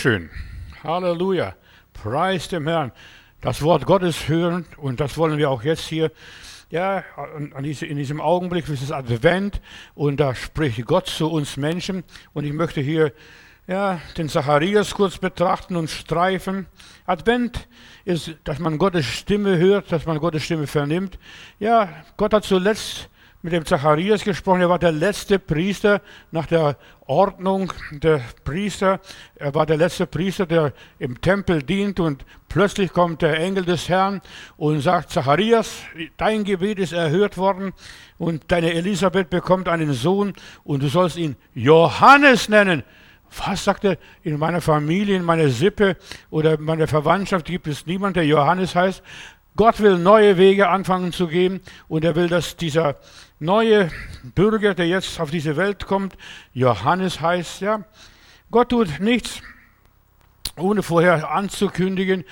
Schön. Halleluja. Preis dem Herrn. Das Wort Gottes hören und das wollen wir auch jetzt hier, ja, in diesem Augenblick, es ist Advent und da spricht Gott zu uns Menschen und ich möchte hier, ja, den Zacharias kurz betrachten und streifen. Advent ist, dass man Gottes Stimme hört, dass man Gottes Stimme vernimmt. Ja, Gott hat zuletzt mit dem Zacharias gesprochen. Er war der letzte Priester nach der Ordnung der Priester. Er war der letzte Priester, der im Tempel dient und plötzlich kommt der Engel des Herrn und sagt, Zacharias, dein Gebet ist erhört worden und deine Elisabeth bekommt einen Sohn und du sollst ihn Johannes nennen. Was, sagt er, in meiner Familie, in meiner Sippe oder in meiner Verwandtschaft gibt es niemanden, der Johannes heißt. Gott will neue Wege anfangen zu gehen und er will, dass dieser neue Bürger, der jetzt auf diese Welt kommt, Johannes heißt. Ja, Gott tut nichts, ohne vorher anzukündigen,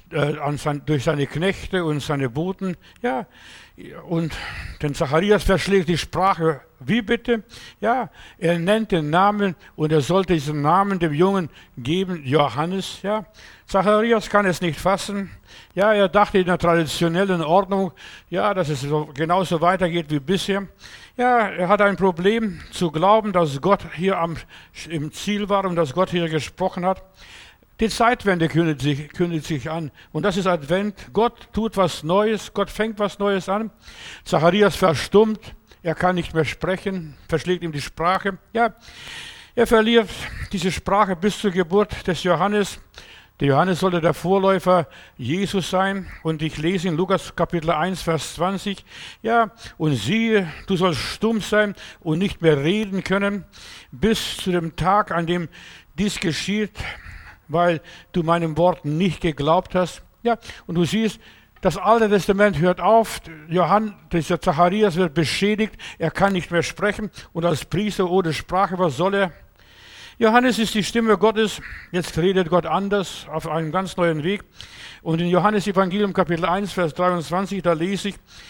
durch seine Knechte und seine Boten. Ja, und den Zacharias verschlägt die Sprache. Wie bitte? Ja, er nennt den Namen und er sollte diesen Namen dem Jungen geben, Johannes. Ja, Zacharias kann es nicht fassen. Ja, er dachte in der traditionellen Ordnung, ja, dass es so, genauso weitergeht wie bisher. Ja, er hat ein Problem zu glauben, dass Gott hier im Ziel war und dass Gott hier gesprochen hat. Die Zeitwende kündigt sich an und das ist Advent. Gott tut was Neues, Gott fängt was Neues an. Zacharias verstummt, er kann nicht mehr sprechen, verschlägt ihm die Sprache. Ja, er verliert diese Sprache bis zur Geburt des Johannes. Der Johannes sollte der Vorläufer Jesus sein und ich lese in Lukas Kapitel 1, Vers 20, ja, und siehe, du sollst stumm sein und nicht mehr reden können, bis zu dem Tag, an dem dies geschieht, weil du meinem Wort nicht geglaubt hast. Ja, und du siehst, das Alte Testament hört auf, dieser Zacharias wird beschädigt, er kann nicht mehr sprechen und als Priester ohne Sprache, was soll er? Johannes ist die Stimme Gottes, jetzt redet Gott anders, auf einem ganz neuen Weg. Und in Johannes Evangelium Kapitel 1, Vers 23, da lese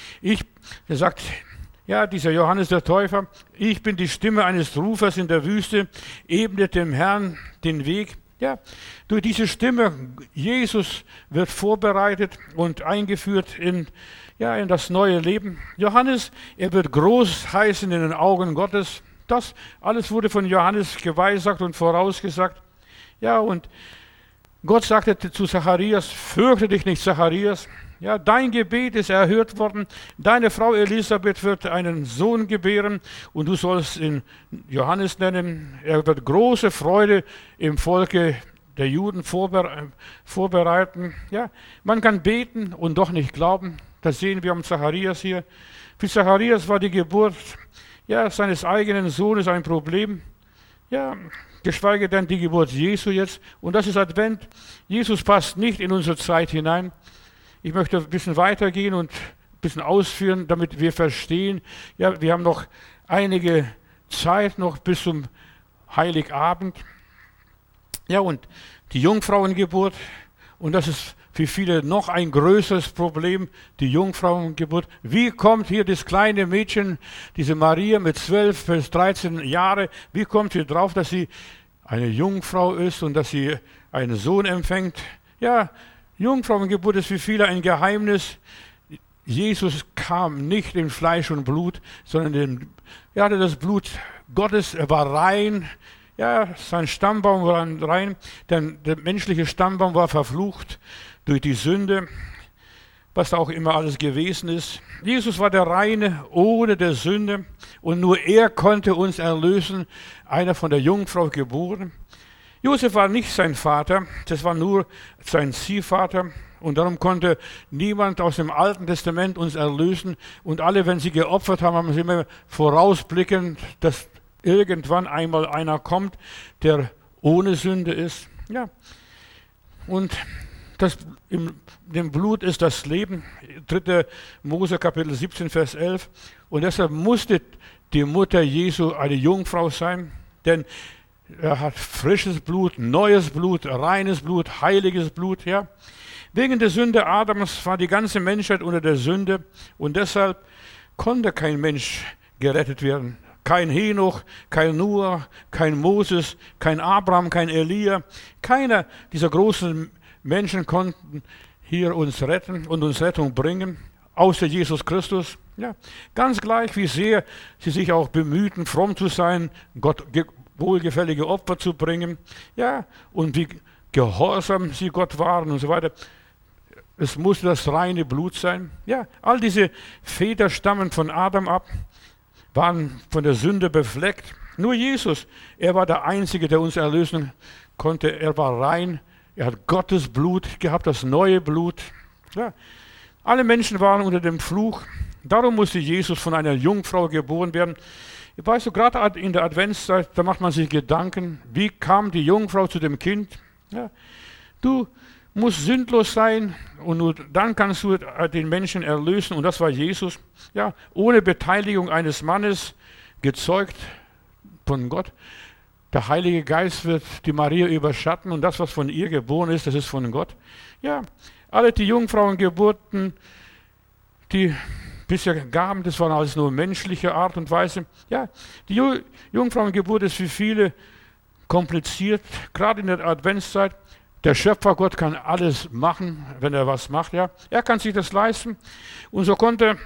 er sagt, ja, dieser Johannes der Täufer, ich bin die Stimme eines Rufers in der Wüste, ebnet dem Herrn den Weg. Ja, durch diese Stimme, Jesus wird vorbereitet und eingeführt in das neue Leben. Johannes, er wird groß heißen in den Augen Gottes. Das alles wurde von Johannes geweissagt und vorausgesagt. Ja, und Gott sagte zu Zacharias, fürchte dich nicht, Zacharias. Ja, dein Gebet ist erhört worden. Deine Frau Elisabeth wird einen Sohn gebären und du sollst ihn Johannes nennen. Er wird große Freude im Volke der Juden vorbereiten. Ja, man kann beten und doch nicht glauben. Das sehen wir am Zacharias hier. Für Zacharias war die Geburt seines eigenen Sohnes ein Problem. Ja, geschweige denn die Geburt Jesu jetzt. Und das ist Advent. Jesus passt nicht in unsere Zeit hinein. Ich möchte ein bisschen weitergehen und ein bisschen ausführen, damit wir verstehen. Ja, wir haben noch einige Zeit noch bis zum Heiligabend. Ja, und die Jungfrauengeburt. Und das ist für viele noch ein größeres Problem, die Jungfrauengeburt. Wie kommt hier das kleine Mädchen, diese Maria mit 12 bis 13 Jahren, wie kommt sie drauf, dass sie eine Jungfrau ist und dass sie einen Sohn empfängt? Ja, Jungfrauengeburt ist für viele ein Geheimnis. Jesus kam nicht in Fleisch und Blut, sondern er hatte das Blut Gottes, er war rein. Ja, sein Stammbaum war rein, denn der menschliche Stammbaum war verflucht durch die Sünde, was da auch immer alles gewesen ist. Jesus war der Reine, ohne der Sünde und nur er konnte uns erlösen, einer von der Jungfrau geboren. Josef war nicht sein Vater, das war nur sein Ziehvater und darum konnte niemand aus dem Alten Testament uns erlösen und alle, wenn sie geopfert haben, haben sie immer vorausblickend, dass irgendwann einmal einer kommt, der ohne Sünde ist. Ja. Und in dem Blut ist das Leben. 3. Mose Kapitel 17, Vers 11. Und deshalb musste die Mutter Jesu eine Jungfrau sein, denn er hat frisches Blut, neues Blut, reines Blut, heiliges Blut. Ja. Wegen der Sünde Adams war die ganze Menschheit unter der Sünde und deshalb konnte kein Mensch gerettet werden. Kein Henoch, kein Noah, kein Moses, kein Abraham, kein Elia. Keiner dieser großen Menschen konnten hier uns retten und uns Rettung bringen, außer Jesus Christus. Ja, ganz gleich, wie sehr sie sich auch bemühten, fromm zu sein, Gott wohlgefällige Opfer zu bringen, ja, und wie gehorsam sie Gott waren und so weiter. Es musste das reine Blut sein. Ja, all diese Väter stammen von Adam ab, waren von der Sünde befleckt. Nur Jesus, er war der Einzige, der uns erlösen konnte. Er war rein, er hat Gottes Blut gehabt, das neue Blut. Ja, alle Menschen waren unter dem Fluch. Darum musste Jesus von einer Jungfrau geboren werden. Weißt du, gerade in der Adventszeit, da macht man sich Gedanken, wie kam die Jungfrau zu dem Kind? Ja, du musst sündlos sein und nur dann kannst du den Menschen erlösen. Und das war Jesus. Ja, ohne Beteiligung eines Mannes, gezeugt von Gott. Der Heilige Geist wird die Maria überschatten und das, was von ihr geboren ist, das ist von Gott. Ja, alle die Jungfrauengeburten, die bisher gaben, das waren alles nur menschliche Art und Weise. Ja, die Jungfrauengeburt ist für viele kompliziert, gerade in der Adventszeit. Der Schöpfer Gott kann alles machen, wenn er was macht. Ja, er kann sich das leisten. Und so konnte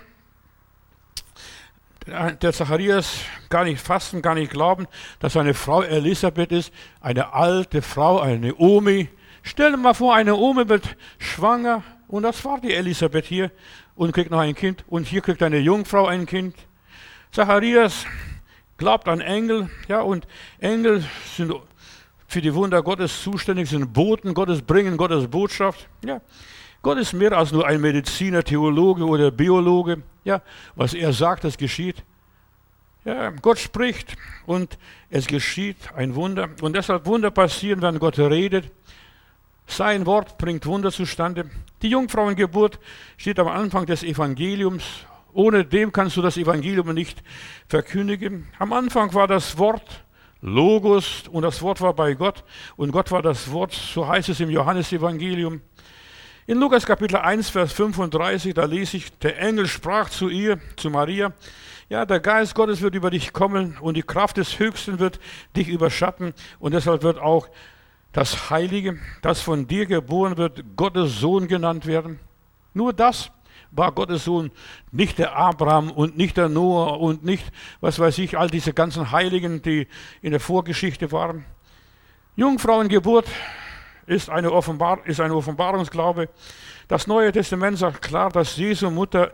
der Zacharias gar nicht fassen, gar nicht glauben, dass seine Frau Elisabeth ist, eine alte Frau, eine Omi. Stell dir mal vor, eine Omi wird schwanger und das war die Elisabeth hier und kriegt noch ein Kind und hier kriegt eine Jungfrau ein Kind. Zacharias glaubt an Engel, ja, und Engel sind für die Wunder Gottes zuständig, sind Boten Gottes, bringen Gottes Botschaft. Ja. Gott ist mehr als nur ein Mediziner, Theologe oder Biologe. Ja. Was er sagt, das geschieht. Ja. Gott spricht und es geschieht ein Wunder. Und deshalb Wunder passieren, wenn Gott redet. Sein Wort bringt Wunder zustande. Die Jungfrauengeburt steht am Anfang des Evangeliums. Ohne dem kannst du das Evangelium nicht verkündigen. Am Anfang war das Wort Logos und das Wort war bei Gott und Gott war das Wort, so heißt es im Johannesevangelium. In Lukas Kapitel 1, Vers 35, da lese ich, der Engel sprach zu ihr, zu Maria, ja, der Geist Gottes wird über dich kommen und die Kraft des Höchsten wird dich überschatten und deshalb wird auch das Heilige, das von dir geboren wird, Gottes Sohn genannt werden. Nur das war Gottes Sohn, nicht der Abraham und nicht der Noah und nicht, was weiß ich, all diese ganzen Heiligen, die in der Vorgeschichte waren. Jungfrauengeburt ist ein Offenbarungsglaube. Das Neue Testament sagt klar, dass Jesu Mutter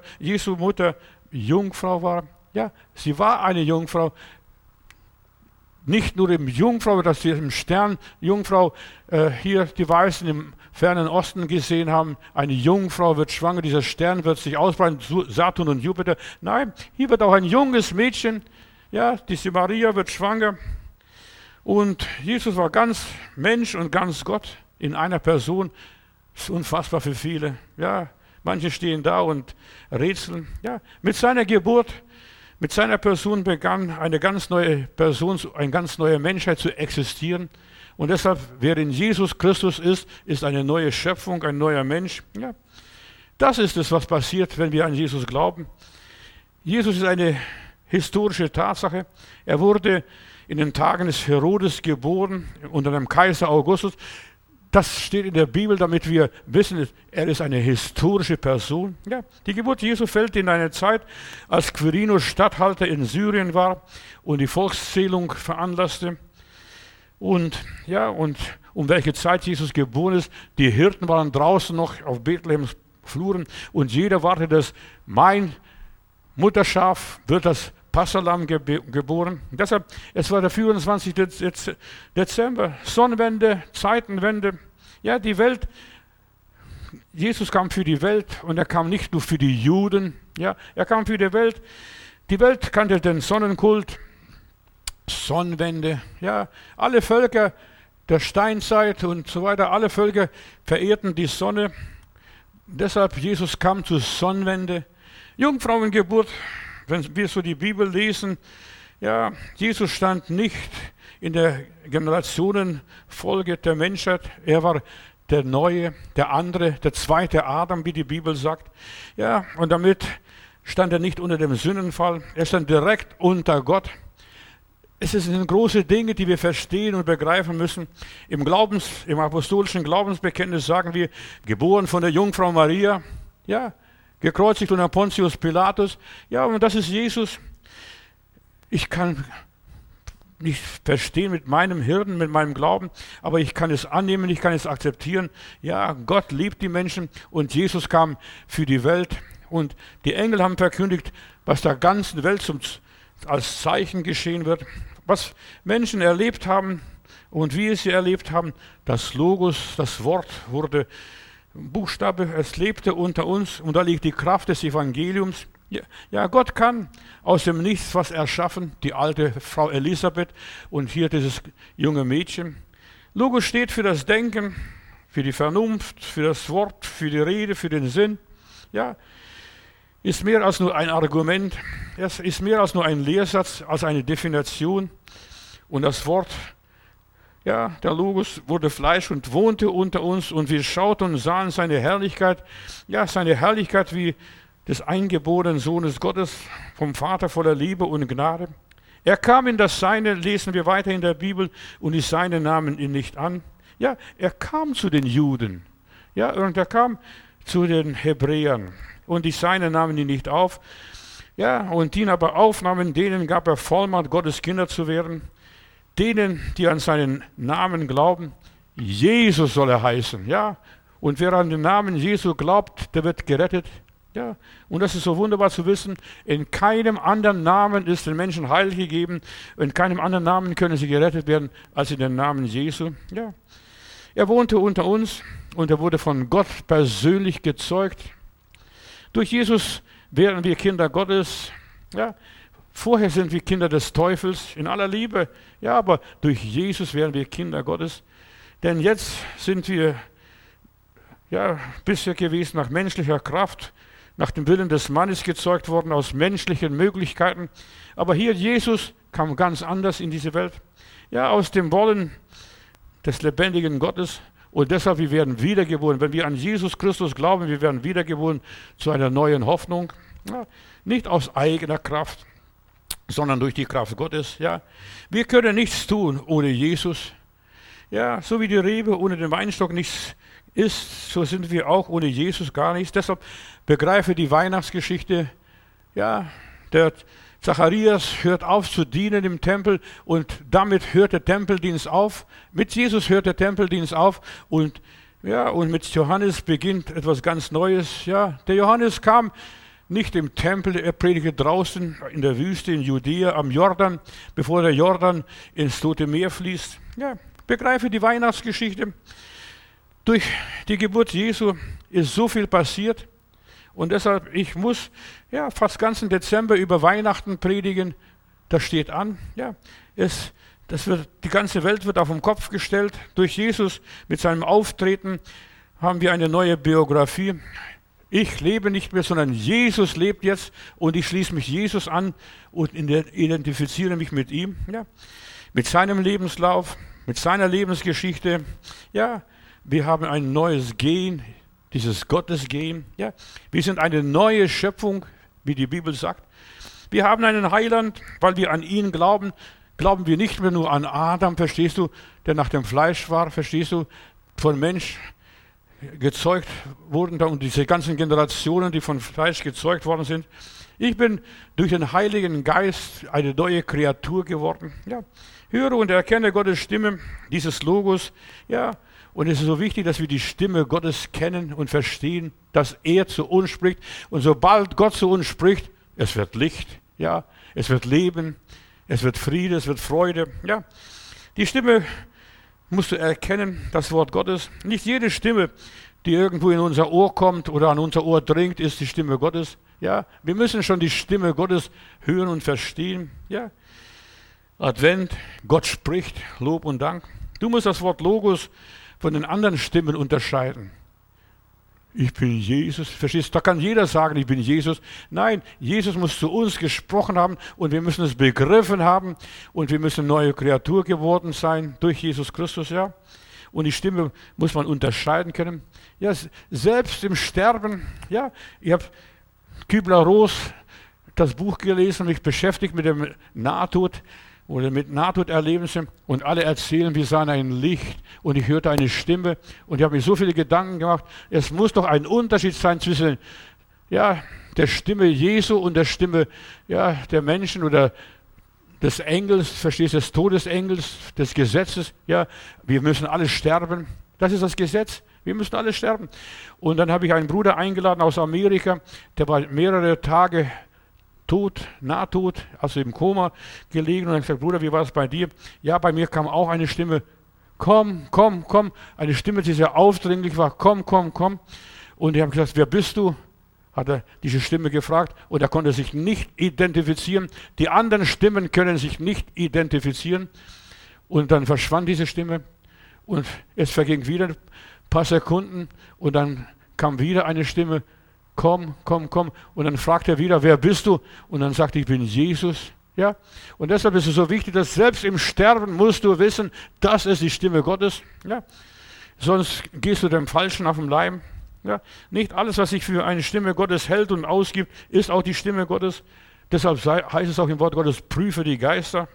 Jungfrau war. Ja, sie war eine Jungfrau. Nicht nur im Jungfrau, dass wir im Stern Jungfrau hier die Weißen im fernen Osten gesehen haben. Eine Jungfrau wird schwanger, dieser Stern wird sich ausbreiten, Saturn und Jupiter. Nein, hier wird auch ein junges Mädchen, ja, diese Maria wird schwanger. Und Jesus war ganz Mensch und ganz Gott in einer Person. Das ist unfassbar für viele. Ja, manche stehen da und rätseln. Ja, mit seiner Geburt, mit seiner Person begann eine ganz neue Person, eine ganz neue Menschheit zu existieren. Und deshalb, wer in Jesus Christus ist eine neue Schöpfung, ein neuer Mensch. Ja, das ist es, was passiert, wenn wir an Jesus glauben. Jesus ist eine historische Tatsache. Er wurde in den Tagen des Herodes geboren, unter dem Kaiser Augustus. Das steht in der Bibel, damit wir wissen, er ist eine historische Person. Ja, die Geburt Jesu fällt in eine Zeit, als Quirinius Statthalter in Syrien war und die Volkszählung veranlasste. Und ja, und um welche Zeit Jesus geboren ist, die Hirten waren draußen noch auf Bethlehems Fluren und jeder wartete, dass mein Mutterschaf wird das Passahlamm geboren. Deshalb, es war der 24. Dezember, Sonnenwende, Zeitenwende. Ja, die Welt, Jesus kam für die Welt und er kam nicht nur für die Juden. Ja, er kam für die Welt. Die Welt kannte den Sonnenkult, Sonnenwende. Ja, alle Völker der Steinzeit und so weiter, alle Völker verehrten die Sonne. Deshalb, Jesus kam zur Sonnenwende. Jungfrauengeburt. Wenn wir so die Bibel lesen, ja, Jesus stand nicht in der Generationenfolge der Menschheit. Er war der Neue, der andere, der zweite Adam, wie die Bibel sagt. Ja, und damit stand er nicht unter dem Sündenfall. Er stand direkt unter Gott. sind große Dinge, die wir verstehen und begreifen müssen. Im apostolischen Glaubensbekenntnis sagen wir, geboren von der Jungfrau Maria, ja, gekreuzigt unter Pontius Pilatus, ja, und das ist Jesus. Ich kann nicht verstehen mit meinem Hirn, mit meinem Glauben, aber ich kann es annehmen, ich kann es akzeptieren. Ja, Gott liebt die Menschen und Jesus kam für die Welt und die Engel haben verkündigt, was der ganzen Welt als Zeichen geschehen wird, was Menschen erlebt haben und wie sie erlebt haben. Das Logos, das Wort wurde Buchstabe, es lebte unter uns und da liegt die Kraft des Evangeliums. Ja, Gott kann aus dem Nichts was erschaffen, die alte Frau Elisabeth und hier dieses junge Mädchen. Logos steht für das Denken, für die Vernunft, für das Wort, für die Rede, für den Sinn. Ja, ist mehr als nur ein Argument, es ist mehr als nur ein Lehrsatz, als eine Definition. Und das Wort, ja, der Logos wurde Fleisch und wohnte unter uns und wir schauten und sahen seine Herrlichkeit, ja, seine Herrlichkeit wie des eingeborenen Sohnes Gottes, vom Vater voller Liebe und Gnade. Er kam in das Seine, lesen wir weiter in der Bibel, und die Seine nahmen ihn nicht an. Ja, er kam zu den Juden, ja, und er kam zu den Hebräern, und die Seine nahmen ihn nicht auf. Ja, und die ihn aber aufnahmen, denen gab er Vollmacht, Gottes Kinder zu werden. Denen, die an seinen Namen glauben, Jesus soll er heißen, ja. Und wer an den Namen Jesu glaubt, der wird gerettet. Ja, und das ist so wunderbar zu wissen, in keinem anderen Namen ist den Menschen Heil gegeben, in keinem anderen Namen können sie gerettet werden, als in den Namen Jesu. Ja. Er wohnte unter uns und er wurde von Gott persönlich gezeugt. Durch Jesus wären wir Kinder Gottes. Ja. Vorher sind wir Kinder des Teufels, in aller Liebe. Ja, aber durch Jesus wären wir Kinder Gottes. Denn jetzt sind wir ja bisher gewesen nach menschlicher Kraft, nach dem Willen des Mannes gezeugt worden, aus menschlichen Möglichkeiten. Aber hier Jesus kam ganz anders in diese Welt. Ja, aus dem Wollen des lebendigen Gottes. Und deshalb, wir werden wiedergeboren. Wenn wir an Jesus Christus glauben, wir werden wiedergeboren zu einer neuen Hoffnung. Ja, nicht aus eigener Kraft, sondern durch die Kraft Gottes. Ja, wir können nichts tun ohne Jesus. Ja, so wie die Rebe ohne den Weinstock nichts ist, so sind wir auch ohne Jesus gar nichts. Deshalb begreife die Weihnachtsgeschichte. Ja, der Zacharias hört auf zu dienen im Tempel und damit hört der Tempeldienst auf. Mit Jesus hört der Tempeldienst auf und ja, und mit Johannes beginnt etwas ganz Neues. Ja, der Johannes kam nicht im Tempel, er predigte draußen in der Wüste in Judäa am Jordan, bevor der Jordan ins Tote Meer fließt. Ja, begreife die Weihnachtsgeschichte. Durch die Geburt Jesu ist so viel passiert und deshalb, ich muss ja fast ganzen Dezember über Weihnachten predigen. Das steht an. Ja, die ganze Welt wird auf den Kopf gestellt. Durch Jesus mit seinem Auftreten haben wir eine neue Biografie. Ich lebe nicht mehr, sondern Jesus lebt jetzt und ich schließe mich Jesus an und identifiziere mich mit ihm. Ja, mit seinem Lebenslauf, mit seiner Lebensgeschichte. Ja, wir haben ein neues Gen, dieses Gottesgen. Ja, wir sind eine neue Schöpfung, wie die Bibel sagt. Wir haben einen Heiland, weil wir an ihn glauben. Glauben wir nicht mehr nur an Adam, verstehst du, der nach dem Fleisch war, verstehst du, von Mensch gezeugt wurden und diese ganzen Generationen, die von Fleisch gezeugt worden sind. Ich bin durch den Heiligen Geist eine neue Kreatur geworden. Ja, höre und erkenne Gottes Stimme, dieses Logos. Ja, und es ist so wichtig, dass wir die Stimme Gottes kennen und verstehen, dass er zu uns spricht. Und sobald Gott zu uns spricht, es wird Licht, ja, es wird Leben, es wird Friede, es wird Freude. Ja, die Stimme musst du erkennen, das Wort Gottes. Nicht jede Stimme, die irgendwo in unser Ohr kommt oder an unser Ohr dringt, ist die Stimme Gottes. Ja, wir müssen schon die Stimme Gottes hören und verstehen. Ja, Advent, Gott spricht, Lob und Dank. Du musst das Wort Logos von den anderen Stimmen unterscheiden. Ich bin Jesus, verstehst du? Da kann jeder sagen, ich bin Jesus. Nein, Jesus muss zu uns gesprochen haben und wir müssen es begriffen haben und wir müssen neue Kreatur geworden sein durch Jesus Christus, ja. Und die Stimme muss man unterscheiden können. Ja, selbst im Sterben, ja, ich habe Kübler-Ross das Buch gelesen und mich beschäftigt mit dem Nahtod. oder mit Nahtod erleben sie und alle erzählen, wir sahen ein Licht und ich hörte eine Stimme und ich habe mir so viele Gedanken gemacht, es muss doch ein Unterschied sein zwischen der Stimme Jesu und der Stimme der Menschen oder des Engels, verstehst du, des Todesengels, des Gesetzes. Ja, wir müssen alle sterben. Das ist das Gesetz. Wir müssen alle sterben. Und dann habe ich einen Bruder eingeladen aus Amerika, der war mehrere Tage nahtod, also im Koma gelegen. Und dann gesagt, Bruder, wie war es bei dir? Ja, bei mir kam auch eine Stimme, komm, komm, komm. Eine Stimme, die sehr aufdringlich war, komm, komm, komm. Und ich habe gesagt, wer bist du? Hat er diese Stimme gefragt und er konnte sich nicht identifizieren. Die anderen Stimmen können sich nicht identifizieren. Und dann verschwand diese Stimme und es verging wieder ein paar Sekunden und dann kam wieder eine Stimme, komm, komm, komm. Und dann fragt er wieder, wer bist du? Und dann sagt er, ich bin Jesus. Ja? Und deshalb ist es so wichtig, dass selbst im Sterben musst du wissen, das ist die Stimme Gottes. Ja? Sonst gehst du dem Falschen auf den Leim. Ja, nicht alles, was sich für eine Stimme Gottes hält und ausgibt, ist auch die Stimme Gottes. Deshalb heißt es auch im Wort Gottes, prüfe die Geister.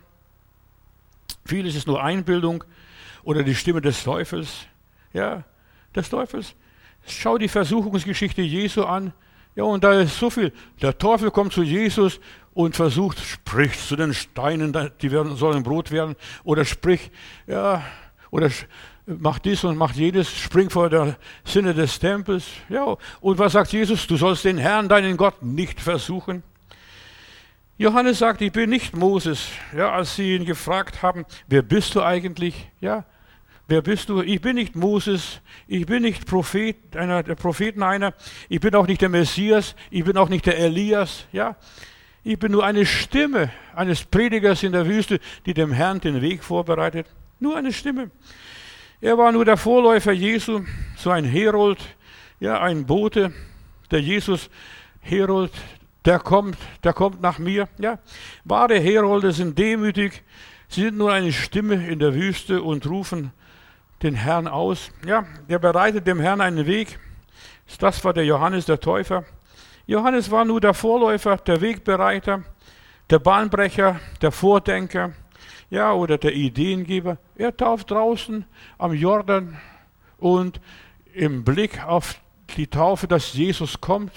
Vieles ist nur Einbildung oder die Stimme des Teufels. Ja, des Teufels. Schau die Versuchungsgeschichte Jesu an. Ja, und da ist so viel. Der Teufel kommt zu Jesus und versucht, spricht zu den Steinen, sollen Brot werden. Oder sprich, oder macht dies und macht jedes, springt vor der Sinne des Tempels. Ja, und was sagt Jesus? Du sollst den Herrn, deinen Gott, nicht versuchen. Johannes sagt, ich bin nicht Moses. Ja, als sie ihn gefragt haben, wer bist du eigentlich? Ja, wer bist du? Ich bin nicht Moses, ich bin nicht der Propheten einer, ich bin auch nicht der Messias, ich bin auch nicht der Elias. Ja, ich bin nur eine Stimme eines Predigers in der Wüste, die dem Herrn den Weg vorbereitet. Nur eine Stimme. Er war nur der Vorläufer Jesu, so ein Herold, ein Bote, der Jesus Herold, der kommt nach mir. Ja. Wahre Herolde sind demütig, sie sind nur eine Stimme in der Wüste und rufen den Herrn aus. Ja, der bereitet dem Herrn einen Weg. Das war der Johannes der Täufer. Johannes war nur der Vorläufer, der Wegbereiter, der Bahnbrecher, der Vordenker. Ja, oder der Ideengeber. Er tauft draußen am Jordan und im Blick auf die Taufe, dass Jesus kommt,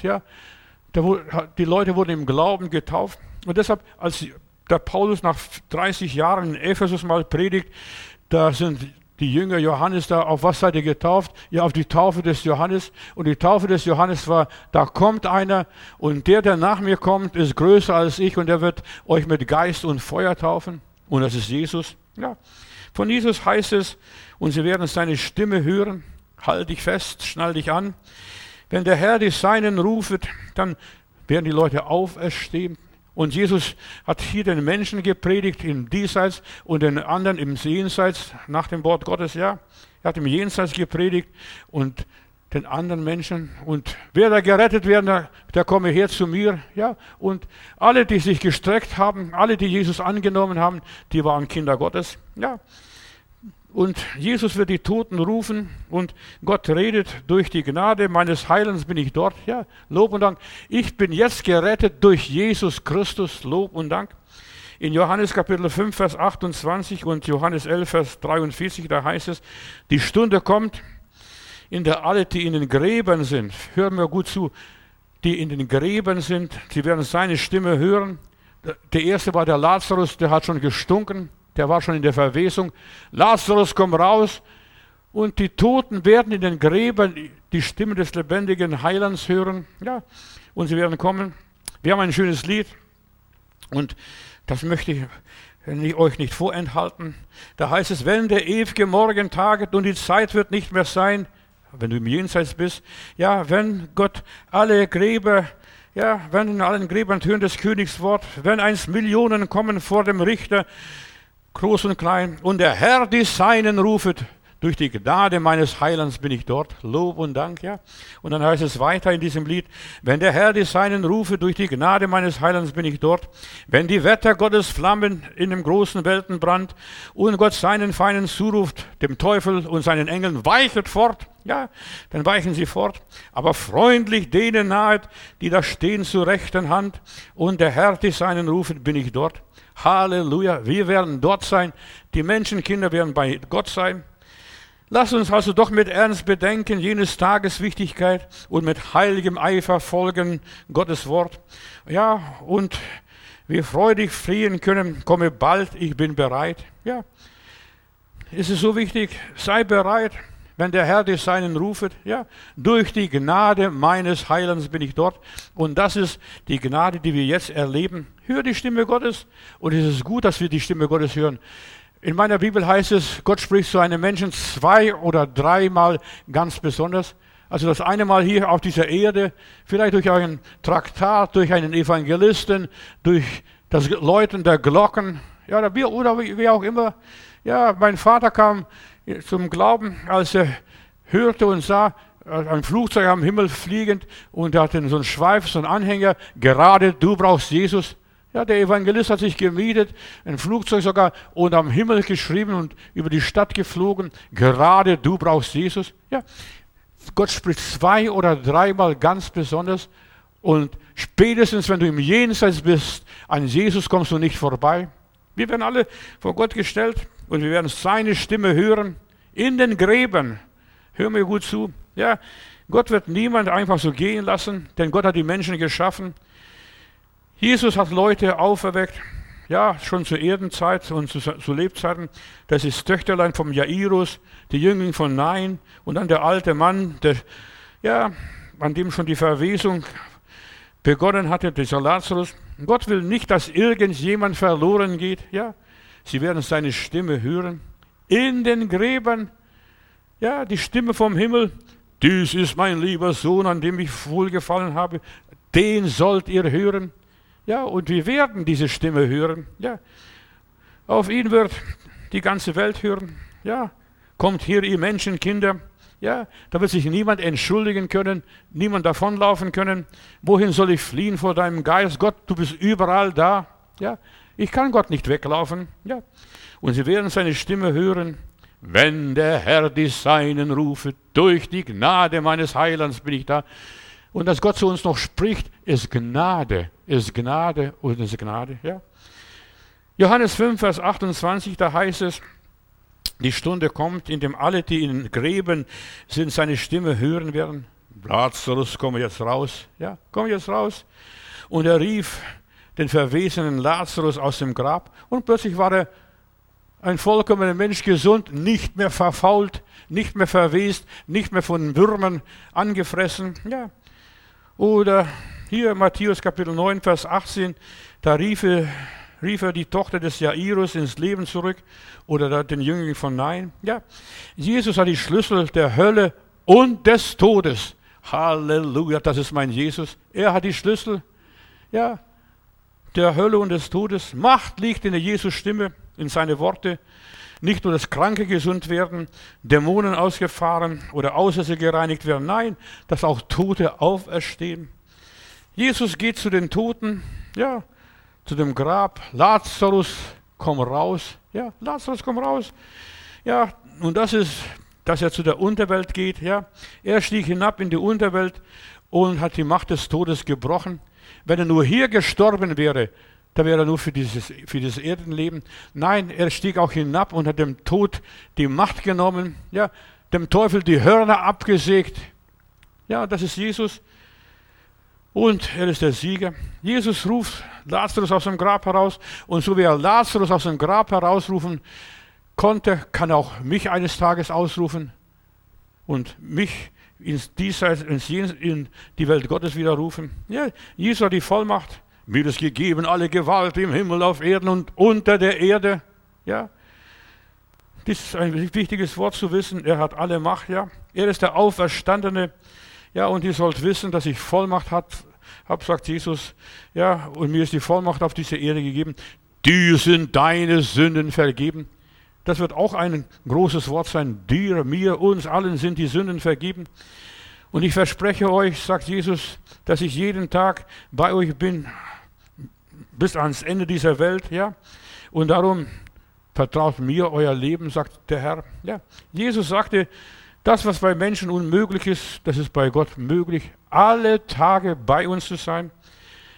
die Leute wurden im Glauben getauft. Und deshalb, als der Paulus nach 30 Jahren in Ephesus mal predigt, da sind die Jünger Johannes da, auf was seid ihr getauft? Ja, auf die Taufe des Johannes. Und die Taufe des Johannes war, da kommt einer und der nach mir kommt, ist größer als ich und der wird euch mit Geist und Feuer taufen. Und das ist Jesus. Ja. Von Jesus heißt es, und sie werden seine Stimme hören. Halt dich fest, schnall dich an. Wenn der Herr die Seinen rufet, dann werden die Leute auferstehen. Und Jesus hat hier den Menschen gepredigt im Diesseits und den anderen im Jenseits nach dem Wort Gottes. Ja, er hat im Jenseits gepredigt und den anderen Menschen. Und wer da gerettet werden, der komme her zu mir. Ja, und alle, die sich gestreckt haben, alle, die Jesus angenommen haben, die waren Kinder Gottes. Ja. Und Jesus wird die Toten rufen und Gott redet, durch die Gnade meines Heilens bin ich dort. Ja, Lob und Dank. Ich bin jetzt gerettet durch Jesus Christus. Lob und Dank. In Johannes Kapitel 5, Vers 28 und Johannes 11, Vers 43, da heißt es, die Stunde kommt, in der alle, die in den Gräbern sind, hören mir gut zu, die in den Gräbern sind, sie werden seine Stimme hören. Der erste war der Lazarus, der hat schon gestunken, der war schon in der Verwesung. Lazarus, komm raus. Und die Toten werden in den Gräbern die Stimme des lebendigen Heilands hören. Ja, und sie werden kommen. Wir haben ein schönes Lied und das möchte ich euch nicht vorenthalten. Da heißt es, wenn der ewige Morgen taget und die Zeit wird nicht mehr sein, wenn du im Jenseits bist, ja, wenn Gott alle Gräber, ja, wenn in allen Gräbern tönt des Königs Wort, wenn 1 Millionen kommen vor dem Richter, groß und klein, und der Herr die Seinen rufet, durch die Gnade meines Heilands bin ich dort, Lob und Dank, ja. Und dann heißt es weiter in diesem Lied, wenn der Herr die Seinen rufe, durch die Gnade meines Heilands bin ich dort, wenn die Wetter Gottes flammen in dem großen Weltenbrand und Gott seinen Feinden zuruft, dem Teufel und seinen Engeln, weichet fort, ja, dann weichen sie fort, aber freundlich denen nahet, die da stehen zur rechten Hand, und der Herr die Seinen rufet, bin ich dort. Halleluja. Wir werden dort sein. Die Menschenkinder werden bei Gott sein. Lass uns also doch mit Ernst bedenken, jenes Tages Wichtigkeit und mit heiligem Eifer folgen Gottes Wort. Ja, und wir freudig flehen können, komme bald, ich bin bereit. Ja, es ist so wichtig, sei bereit, wenn der Herr des Seinen rufet. Ja, durch die Gnade meines Heilands bin ich dort. Und das ist die Gnade, die wir jetzt erleben. Hör die Stimme Gottes. Und es ist gut, dass wir die Stimme Gottes hören. In meiner Bibel heißt es, Gott spricht zu einem Menschen 2 oder 3 Mal ganz besonders. Also das eine Mal hier auf dieser Erde, vielleicht durch einen Traktat, durch einen Evangelisten, durch das Läuten der Glocken, ja, oder wie auch immer. Ja, mein Vater kam zum Glauben, als er hörte und sah, ein Flugzeug am Himmel fliegend und er hatte so einen Schweif, so einen Anhänger, gerade du brauchst Jesus. Ja, der Evangelist hat sich gemietet, ein Flugzeug sogar, und am Himmel geschrieben und über die Stadt geflogen. Gerade du brauchst Jesus. Ja, Gott spricht 2 oder 3 Mal ganz besonders. Und spätestens, wenn du im Jenseits bist, an Jesus kommst du nicht vorbei. Wir werden alle vor Gott gestellt und wir werden seine Stimme hören in den Gräbern. Hör mir gut zu. Ja, Gott wird niemand einfach so gehen lassen, denn Gott hat die Menschen geschaffen. Jesus hat Leute auferweckt, ja, schon zur Erdenzeit und zu Lebzeiten. Das ist Töchterlein vom Jairus, die Jüngling von Nain und dann der alte Mann, an dem schon die Verwesung begonnen hatte, dieser Lazarus. Gott will nicht, dass irgendjemand verloren geht. Ja, sie werden seine Stimme hören. In den Gräbern, ja, die Stimme vom Himmel. Dies ist mein lieber Sohn, an dem ich wohlgefallen habe. Den sollt ihr hören. Ja, und wir werden diese Stimme hören. Ja, auf ihn wird die ganze Welt hören. Ja, kommt hier, ihr Menschenkinder. Ja, da wird sich niemand entschuldigen können, niemand davonlaufen können. Wohin soll ich fliehen vor deinem Geist? Gott, du bist überall da. Ja, ich kann Gott nicht weglaufen. Ja, und sie werden seine Stimme hören. Wenn der Herr die Seinen ruft, durch die Gnade meines Heilands bin ich da. Und dass Gott zu uns noch spricht, ist Gnade und ist Gnade. Ja. Johannes 5, Vers 28, da heißt es, die Stunde kommt, in dem alle, die in den Gräben sind, seine Stimme hören werden. Lazarus, komm jetzt raus. Ja, komm jetzt raus. Und er rief den verwesenen Lazarus aus dem Grab. Und plötzlich war er ein vollkommener Mensch, gesund, nicht mehr verfault, nicht mehr verwest, nicht mehr von Würmern angefressen. Ja. Oder hier Matthäus Kapitel 9, Vers 18, da rief er die Tochter des Jairus ins Leben zurück oder den Jüngling von Nain. Ja, Jesus hat die Schlüssel der Hölle und des Todes. Halleluja, das ist mein Jesus. Er hat die Schlüssel, ja, der Hölle und des Todes. Macht liegt in der Jesus Stimme, in seine Worte. Nicht nur, dass Kranke gesund werden, Dämonen ausgefahren oder Aussätze gereinigt werden. Nein, dass auch Tote auferstehen. Jesus geht zu den Toten, ja, zu dem Grab. Lazarus, komm raus. Ja, Lazarus, komm raus. Ja, und das ist, dass er zu der Unterwelt geht. Ja, er stieg hinab in die Unterwelt und hat die Macht des Todes gebrochen. Wenn er nur hier gestorben wäre, da wäre er nur für dieses Erdenleben. Nein, er stieg auch hinab und hat dem Tod die Macht genommen, ja, dem Teufel die Hörner abgesägt. Ja, das ist Jesus. Und er ist der Sieger. Jesus ruft Lazarus aus dem Grab heraus. Und so wie er Lazarus aus dem Grab herausrufen konnte, kann er auch mich eines Tages ausrufen und mich ins Diesseits, in die Welt Gottes wieder rufen. Ja, Jesus hat die Vollmacht. Mir ist gegeben alle Gewalt im Himmel, auf Erden und unter der Erde. Ja, das ist ein wichtiges Wort zu wissen. Er hat alle Macht. Ja, er ist der Auferstandene. Ja, und ihr sollt wissen, dass ich Vollmacht habe, sagt Jesus. Ja, und mir ist die Vollmacht auf diese Erde gegeben. Dir sind deine Sünden vergeben. Das wird auch ein großes Wort sein. Dir, mir, uns allen sind die Sünden vergeben. Und ich verspreche euch, sagt Jesus, dass ich jeden Tag bei euch bin, bis ans Ende dieser Welt, ja. Und darum vertraut mir euer Leben, sagt der Herr. Ja. Jesus sagte, das, was bei Menschen unmöglich ist, das ist bei Gott möglich, alle Tage bei uns zu sein.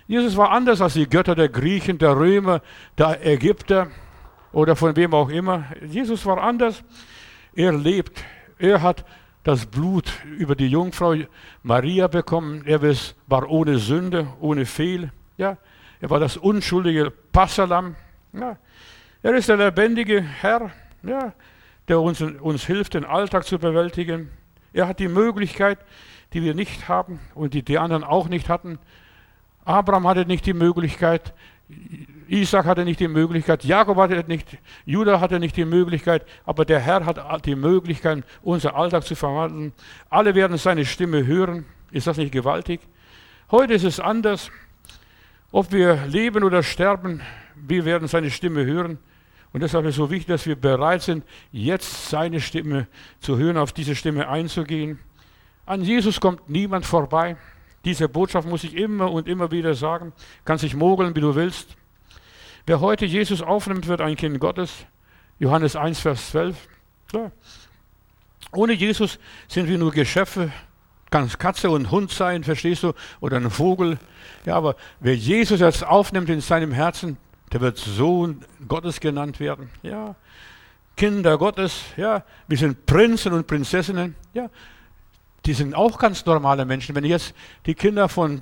Jesus war anders als die Götter der Griechen, der Römer, der Ägypter oder von wem auch immer. Jesus war anders. Er lebt. Er hat das Blut über die Jungfrau Maria bekommen. Er war ohne Sünde, ohne Fehl. Ja, er war das unschuldige Passahlamm. Ja, er ist der lebendige Herr, ja, der uns hilft, den Alltag zu bewältigen. Er hat die Möglichkeit, die wir nicht haben und die anderen auch nicht hatten. Abraham hatte nicht die Möglichkeit, Isaac hatte nicht die Möglichkeit, Jakob hatte nicht, Judah hatte nicht die Möglichkeit, aber der Herr hat die Möglichkeit, unser Alltag zu verwandeln. Alle werden seine Stimme hören. Ist das nicht gewaltig? Heute ist es anders. Ob wir leben oder sterben, wir werden seine Stimme hören. Und deshalb ist es so wichtig, dass wir bereit sind, jetzt seine Stimme zu hören, auf diese Stimme einzugehen. An Jesus kommt niemand vorbei. Diese Botschaft muss ich immer und immer wieder sagen. Kannst dich mogeln, wie du willst. Wer heute Jesus aufnimmt, wird ein Kind Gottes. Johannes 1, Vers 12. Klar. Ohne Jesus sind wir nur Geschöpfe. Kann es Katze und Hund sein, verstehst du? Oder ein Vogel. Ja, aber wer Jesus jetzt aufnimmt in seinem Herzen, der wird Sohn Gottes genannt werden. Ja, Kinder Gottes. Ja, wir sind Prinzen und Prinzessinnen. Ja, die sind auch ganz normale Menschen. Wenn ich jetzt die Kinder vom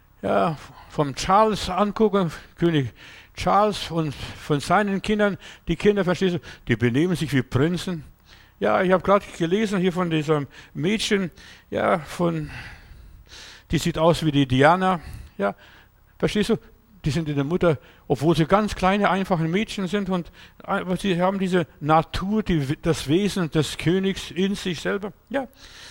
Charles angucke, König Charles und von seinen Kindern, die Kinder, verstehst du, die benehmen sich wie Prinzen. Ja, ich habe gerade gelesen hier von diesem Mädchen, ja, die sieht aus wie die Diana. Ja, verstehst du, die sind in der Mutter, obwohl sie ganz kleine, einfache Mädchen sind, aber sie haben diese Natur, das Wesen des Königs in sich selber. Ja.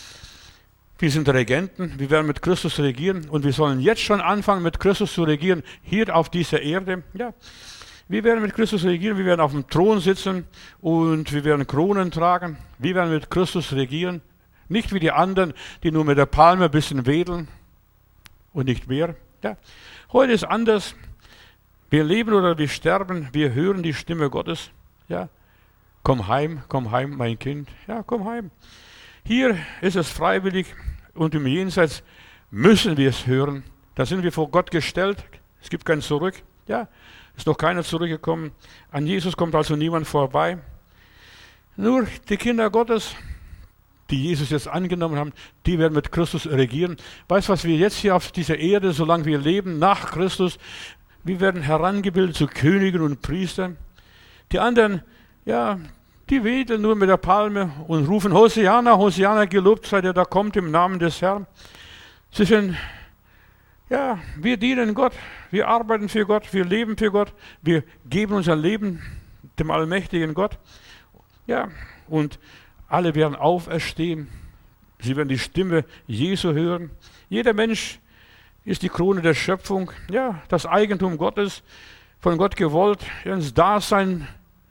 Wir sind Regenten, wir werden mit Christus regieren und wir sollen jetzt schon anfangen, mit Christus zu regieren, hier auf dieser Erde. Ja, wir werden mit Christus regieren, wir werden auf dem Thron sitzen und wir werden Kronen tragen. Wir werden mit Christus regieren, nicht wie die anderen, die nur mit der Palme ein bisschen wedeln und nicht mehr. Ja, heute ist anders. Wir leben oder wir sterben, wir hören die Stimme Gottes. Ja, komm heim, mein Kind. Ja, komm heim. Hier ist es freiwillig und im Jenseits müssen wir es hören. Da sind wir vor Gott gestellt. Es gibt kein Zurück. Ja, ist noch keiner zurückgekommen. An Jesus kommt also niemand vorbei. Nur die Kinder Gottes, die Jesus jetzt angenommen haben, die werden mit Christus regieren. Weißt du, was wir jetzt hier auf dieser Erde, solange wir leben, nach Christus, wir werden herangebildet zu Königen und Priestern. Die anderen, ja, die wedeln nur mit der Palme und rufen Hosianna, Hosianna, gelobt sei der, da kommt im Namen des Herrn. Sie sind, ja, wir dienen Gott, wir arbeiten für Gott, wir leben für Gott, wir geben unser Leben dem allmächtigen Gott. Ja, und alle werden auferstehen. Sie werden die Stimme Jesu hören. Jeder Mensch ist die Krone der Schöpfung, ja, das Eigentum Gottes, von Gott gewollt, ins Dasein,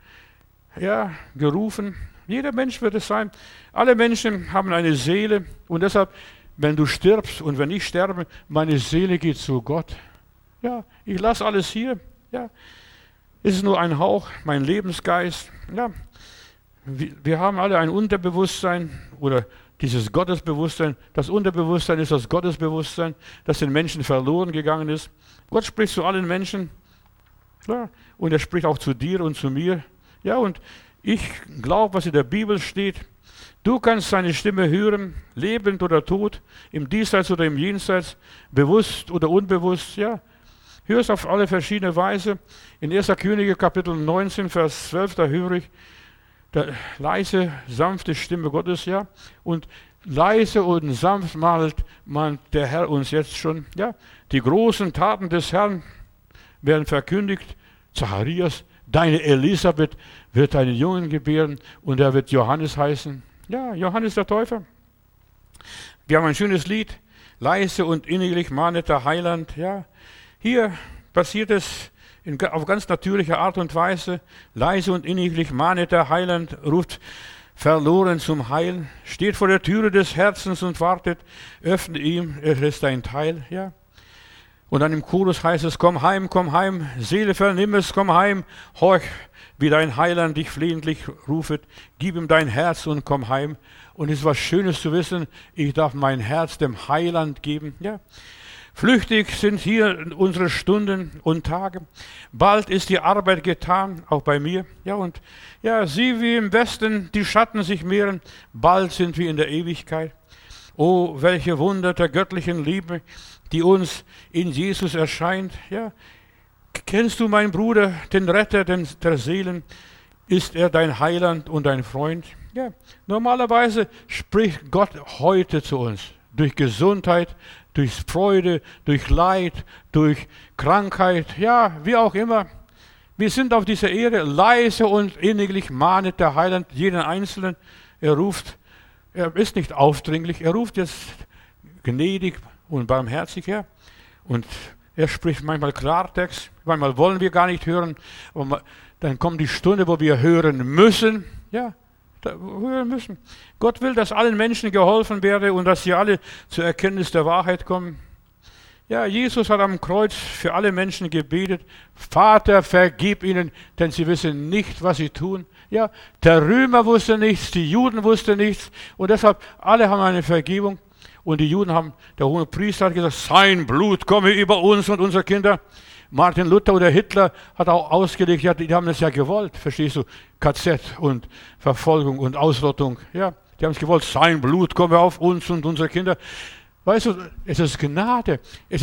ja, gerufen. Jeder Mensch wird es sein. Alle Menschen haben eine Seele und deshalb, wenn du stirbst und wenn ich sterbe, meine Seele geht zu Gott. Ja, ich lasse alles hier. Ja, es ist nur ein Hauch, mein Lebensgeist. Ja, wir haben alle ein Unterbewusstsein oder dieses Gottesbewusstsein. Das Unterbewusstsein ist das Gottesbewusstsein, das den Menschen verloren gegangen ist. Gott spricht zu allen Menschen. Ja, und er spricht auch zu dir und zu mir. Ja, und ich glaube, was in der Bibel steht. Du kannst seine Stimme hören, lebend oder tot, im Diesseits oder im Jenseits, bewusst oder unbewusst. Ja, hörst auf alle verschiedene Weise. In 1. Könige Kapitel 19, Vers 12, da höre ich der leise, sanfte Stimme Gottes, ja, und leise und sanft mahnt der Herr uns jetzt schon. Ja, die großen Taten des Herrn werden verkündigt. Zacharias, deine Elisabeth wird einen Jungen gebären und er wird Johannes heißen. Ja, Johannes der Täufer. Wir haben ein schönes Lied. Leise und inniglich mahnet der Heiland. Ja, hier passiert es auf ganz natürliche Art und Weise. Leise und inniglich mahnet der Heiland, ruft verloren zum Heil, steht vor der Türe des Herzens und wartet. Öffne ihm, er ist dein Teil. Ja. Und dann im Chorus heißt es, komm heim, Seele vernimm es, komm heim, horch, wie dein Heiland dich flehentlich rufet, gib ihm dein Herz und komm heim. Und es ist was Schönes zu wissen, ich darf mein Herz dem Heiland geben. Ja. Flüchtig sind hier unsere Stunden und Tage. Bald ist die Arbeit getan, auch bei mir. Ja, und ja, sieh, wie im Westen die Schatten sich mehren. Bald sind wir in der Ewigkeit. Oh, welche Wunder der göttlichen Liebe, die uns in Jesus erscheint. Ja, kennst du, mein Bruder, den Retter der Seelen? Ist er dein Heiland und dein Freund? Ja, normalerweise spricht Gott heute zu uns durch Gesundheit, durch Freude, durch Leid, durch Krankheit, ja, wie auch immer. Wir sind auf dieser Erde, leise und inniglich mahnet der Heiland jeden Einzelnen. Er ruft, er ist nicht aufdringlich, er ruft jetzt gnädig und barmherzig her. Und er spricht manchmal Klartext, manchmal wollen wir gar nicht hören, aber dann kommt die Stunde, wo wir hören müssen, ja, hören müssen. Gott will, dass allen Menschen geholfen werde und dass sie alle zur Erkenntnis der Wahrheit kommen. Ja, Jesus hat am Kreuz für alle Menschen gebetet. Vater, vergib ihnen, denn sie wissen nicht, was sie tun. Ja, der Römer wusste nichts, die Juden wussten nichts und deshalb alle haben eine Vergebung. Und die Juden haben, der hohe Priester hat gesagt, sein Blut komme über uns und unsere Kinder. Martin Luther oder Hitler hat auch ausgelegt, ja, die haben das ja gewollt, verstehst du? KZ und Verfolgung und Ausrottung, ja, die haben es gewollt, sein Blut komme auf uns und unsere Kinder. Weißt du, es ist Gnade,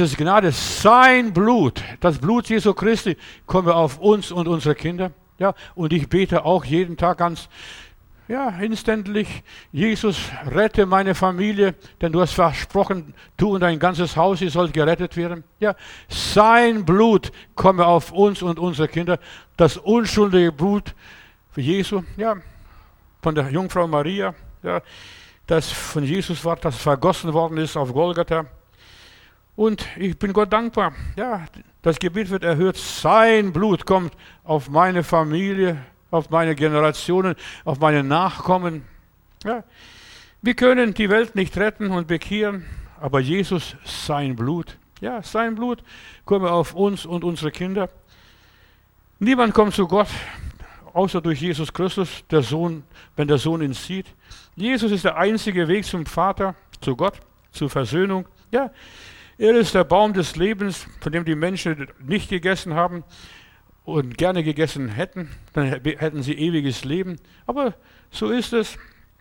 sein Blut, das Blut Jesu Christi komme auf uns und unsere Kinder. Ja, und ich bete auch jeden Tag ganz, ja, instantlich, Jesus, rette meine Familie, denn du hast versprochen, du und dein ganzes Haus, ihr sollt gerettet werden. Ja, sein Blut komme auf uns und unsere Kinder, das unschuldige Blut für Jesu, ja, von der Jungfrau Maria, ja, das von Jesus war, das vergossen worden ist auf Golgatha. Und ich bin Gott dankbar, ja, das Gebet wird erhört, sein Blut kommt auf meine Familie, auf meine Generationen, auf meine Nachkommen. Ja, wir können die Welt nicht retten und bekehren, aber Jesus, sein Blut, ja, sein Blut komme auf uns und unsere Kinder. Niemand kommt zu Gott, außer durch Jesus Christus, der Sohn, wenn der Sohn ihn sieht. Jesus ist der einzige Weg zum Vater, zu Gott, zur Versöhnung. Ja, er ist der Baum des Lebens, von dem die Menschen nicht gegessen haben und gerne gegessen hätten, dann hätten sie ewiges Leben. Aber so ist es.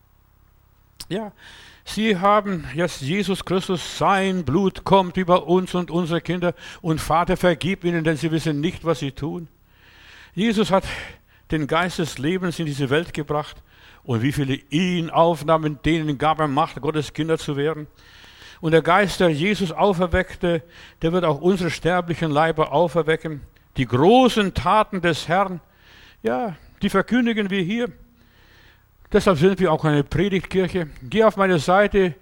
Ja, sie haben jetzt Jesus Christus, sein Blut kommt über uns und unsere Kinder und Vater, vergib ihnen, denn sie wissen nicht, was sie tun. Jesus hat den Geist des Lebens in diese Welt gebracht und wie viele ihn aufnahmen, denen gab er Macht, Gottes Kinder zu werden. Und der Geist, der Jesus auferweckte, der wird auch unsere sterblichen Leiber auferwecken. Die großen Taten des Herrn, ja, die verkündigen wir hier. Deshalb sind wir auch eine Predigtkirche. Geh auf meine Seite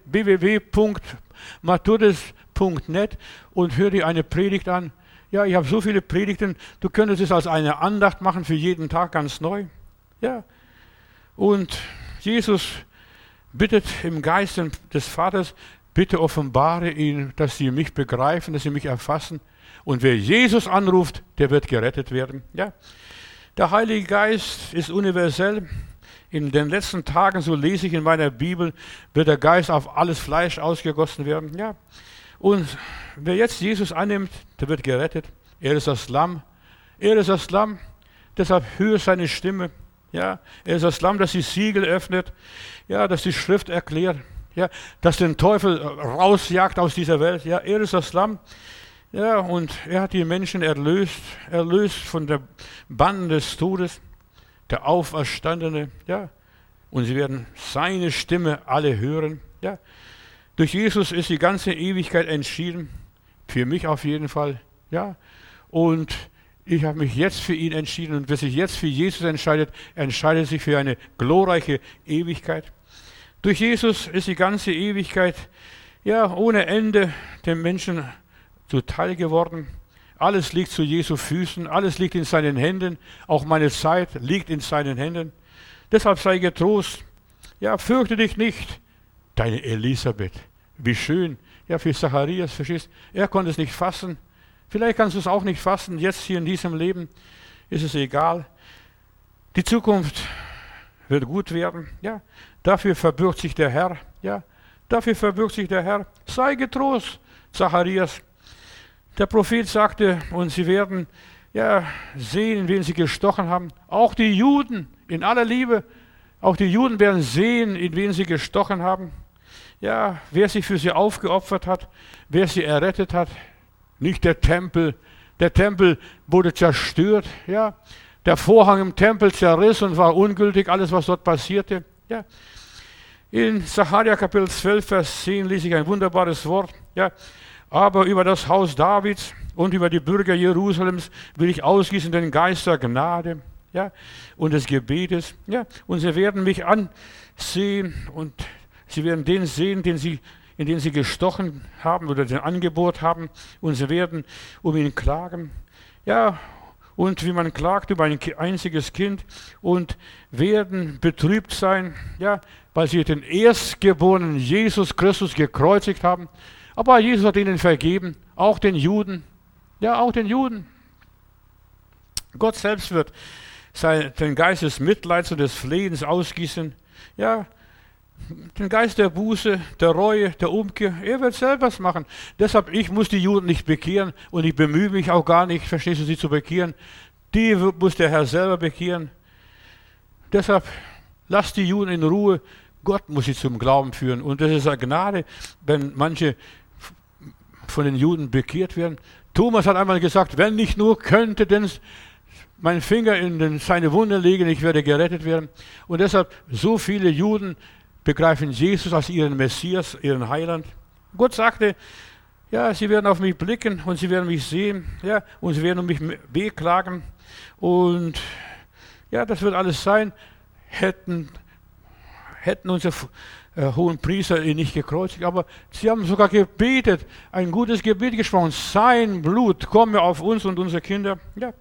www.matthäus.net und hör dir eine Predigt an. Ja, ich habe so viele Predigten, du könntest es als eine Andacht machen für jeden Tag ganz neu. Ja, und Jesus bittet im Geist des Vaters, bitte offenbare ihnen, dass sie mich begreifen, dass sie mich erfassen. Und wer Jesus anruft, der wird gerettet werden. Ja, der Heilige Geist ist universell. In den letzten Tagen, so lese ich in meiner Bibel, wird der Geist auf alles Fleisch ausgegossen werden. Ja, und wer jetzt Jesus annimmt, der wird gerettet. Er ist das Lamm. Er ist das Lamm. Deshalb höre seine Stimme. Ja, er ist das Lamm, das die Siegel öffnet. Ja, das die Schrift erklärt. Ja, das den Teufel rausjagt aus dieser Welt. Ja, er ist das Lamm. Ja, und er hat die Menschen erlöst von der Banden des Todes, der Auferstandene. Ja, und sie werden seine Stimme alle hören. Ja, durch Jesus ist die ganze Ewigkeit entschieden. Für mich auf jeden Fall. Ja, und ich habe mich jetzt für ihn entschieden. Und wer sich jetzt für Jesus entscheidet, entscheidet sich für eine glorreiche Ewigkeit. Durch Jesus ist die ganze Ewigkeit, ja, ohne Ende dem Menschen zuteil geworden. Alles liegt zu Jesu Füßen, alles liegt in seinen Händen. Auch meine Zeit liegt in seinen Händen. Deshalb sei getrost. Ja, fürchte dich nicht. Deine Elisabeth, wie schön. Ja, für Zacharias, verstehst du? Er konnte es nicht fassen. Vielleicht kannst du es auch nicht fassen. Jetzt hier in diesem Leben ist es egal. Die Zukunft wird gut werden. Ja, dafür verbirgt sich der Herr. Ja, dafür verbirgt sich der Herr. Sei getrost, Zacharias. Der Prophet sagte, und sie werden ja sehen, in wen sie gestochen haben. Auch die Juden, in aller Liebe, auch die Juden werden sehen, in wen sie gestochen haben. Ja, wer sich für sie aufgeopfert hat, wer sie errettet hat. Nicht der Tempel. Der Tempel wurde zerstört. Ja, der Vorhang im Tempel zerriss und war ungültig, alles, was dort passierte. Ja. In Sacharja Kapitel 12, Vers 10 lese ich ein wunderbares Wort. Ja, aber über das Haus Davids und über die Bürger Jerusalems will ich ausgießen den Geist der Gnade, ja, und des Gebetes. Ja, und sie werden mich ansehen und sie werden den sehen, in den sie gestochen haben oder den angebohrt haben, und sie werden um ihn klagen. Ja, und wie man klagt über ein einziges Kind, und werden betrübt sein, ja, weil sie den erstgeborenen Jesus Christus gekreuzigt haben. Aber Jesus hat ihnen vergeben, auch den Juden. Ja, auch den Juden. Gott selbst wird den Geist des Mitleids und des Flehens ausgießen. Ja, den Geist der Buße, der Reue, der Umkehr. Er wird selber was machen. Deshalb, ich muss die Juden nicht bekehren und ich bemühe mich auch gar nicht, verstehst du, sie zu bekehren. Die muss der Herr selber bekehren. Deshalb, lasst die Juden in Ruhe. Gott muss sie zum Glauben führen. Und das ist eine Gnade, wenn manche von den Juden bekehrt werden. Thomas hat einmal gesagt, wenn ich nur könnte, denn meinen Finger in seine Wunde legen, ich werde gerettet werden. Und deshalb, so viele Juden begreifen Jesus als ihren Messias, ihren Heiland. Gott sagte, ja, sie werden auf mich blicken und sie werden mich sehen, ja, und sie werden um mich beklagen. Und ja, das wird alles sein, hätten unsere hohen Priester ihn nicht gekreuzigt, aber sie haben sogar gebetet, ein gutes Gebet gesprochen, sein Blut komme auf uns und unsere Kinder. Ja.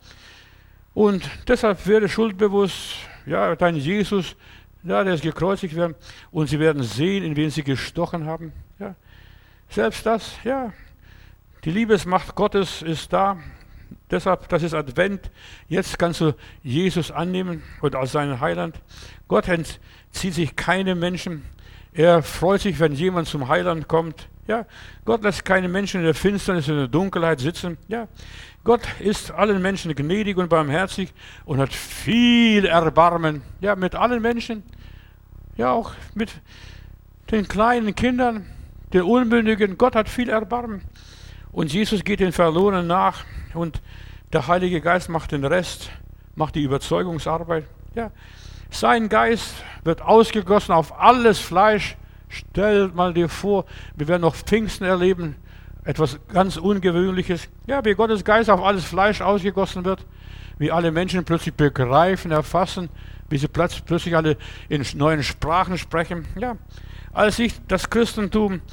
Und deshalb werde schuldbewusst, ja, dein Jesus, ja, der ist gekreuzigt werden, und sie werden sehen, in wen sie gestochen haben. Ja. Selbst das, ja, die Liebesmacht Gottes ist da. Deshalb, das ist Advent. Jetzt kannst du Jesus annehmen und als seinen Heiland. Gott entzieht sich keinem Menschen. Er freut sich, wenn jemand zum Heiland kommt. Ja, Gott lässt keine Menschen in der Finsternis, in der Dunkelheit sitzen. Ja, Gott ist allen Menschen gnädig und barmherzig und hat viel Erbarmen. Ja, mit allen Menschen. Ja, auch mit den kleinen Kindern, den Unmündigen. Gott hat viel Erbarmen. Und Jesus geht den Verlorenen nach, und der Heilige Geist macht den Rest, macht die Überzeugungsarbeit. Ja, sein Geist wird ausgegossen auf alles Fleisch. Stellt mal dir vor, wir werden noch Pfingsten erleben, etwas ganz Ungewöhnliches. Ja, wie Gottes Geist auf alles Fleisch ausgegossen wird, wie alle Menschen plötzlich begreifen, erfassen, wie sie plötzlich alle in neuen Sprachen sprechen. Ja, als ich das Christentum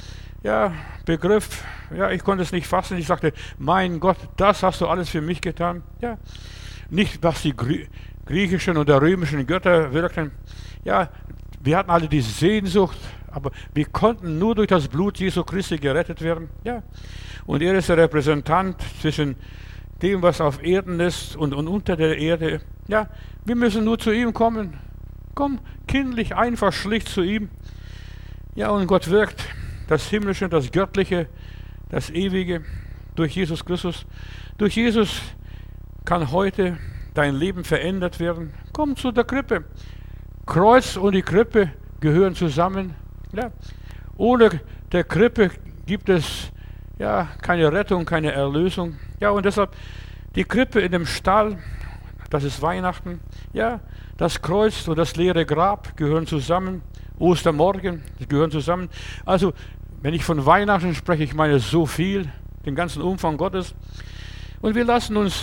begriff, ich konnte es nicht fassen. Ich sagte, mein Gott, das hast du alles für mich getan. Ja, nicht, was die griechischen oder römischen Götter wirkten. Ja, wir hatten alle die Sehnsucht, aber wir konnten nur durch das Blut Jesu Christi gerettet werden. Ja, und er ist der Repräsentant zwischen dem, was auf Erden ist und unter der Erde. Ja, wir müssen nur zu ihm kommen. Komm, kindlich, einfach, schlicht zu ihm. Ja, und Gott wirkt das Himmlische, das Göttliche, das Ewige durch Jesus Christus. Durch Jesus kann heute dein Leben verändert werden. Komm zu der Krippe. Kreuz und die Krippe gehören zusammen. Ja. Ohne der Krippe gibt es keine Rettung, keine Erlösung. Ja, und deshalb die Krippe in dem Stall, das ist Weihnachten. Ja, das Kreuz und das leere Grab gehören zusammen. Ostermorgen, die gehören zusammen. Also, wenn ich von Weihnachten spreche, ich meine so viel, den ganzen Umfang Gottes. Und wir lassen uns